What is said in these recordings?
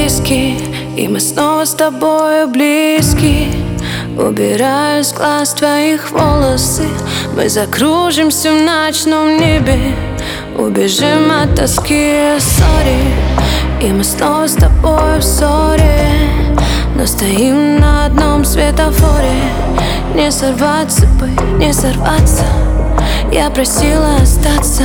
виски, и мы снова с тобою близки. Убираю с глаз твоих волосы, мы закружимся в ночном небе, убежим от тоски, сори. И мы снова с тобой в ссоре, но стоим на одном светофоре. Не сорваться бы, не сорваться, я просила остаться.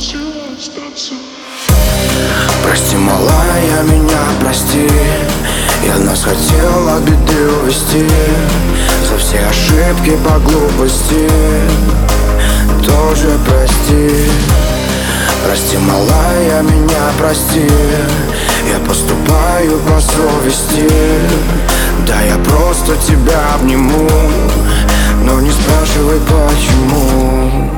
Прости, малая, меня прости, я нас хотел от беды увести. За все ошибки по глупости тоже прости. Прости, малая, меня прости, я поступаю по совести. Да, я просто тебя обниму, но не спрашивай почему.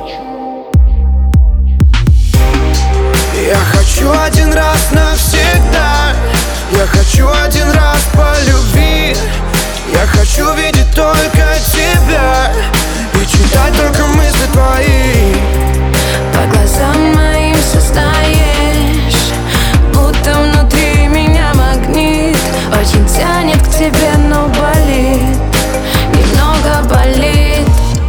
Я хочу один раз навсегда, я хочу один раз по любви. Я хочу видеть только тебя и читать только мысли твои. По глазам моим сознаешь, будто внутри меня магнит. Очень тянет к тебе, но болит, немного болит.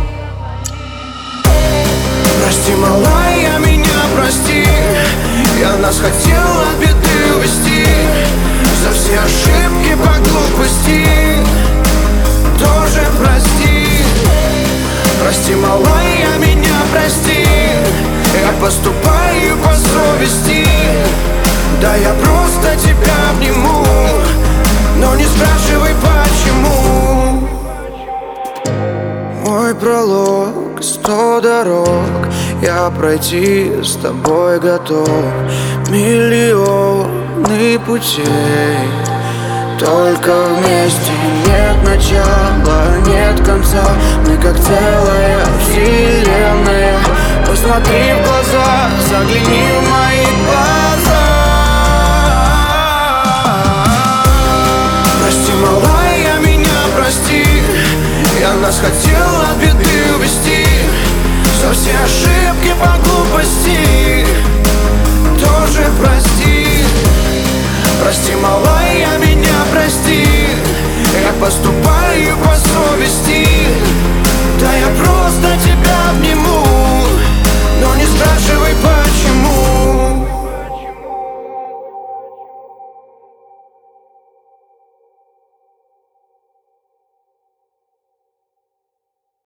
Прости, малая, меня прости, я нас хотел от беды увести. За все ошибки по глупости тоже прости. Прости, малая, меня прости, я поступаю по совести. Да, я просто тебя обниму, но не спрашивай почему. Мой пролог, 100 дорог, я пройти с тобой готов. Миллионы путей, только вместе. Нет начала, нет конца, мы как целая вселенная. Посмотри в глаза, загляни в мои глаза. Прости, малая, меня прости, я нас хотел от беды увести. За все ошибки по глупости тоже прости. Прости, малая, меня прости, я поступаю по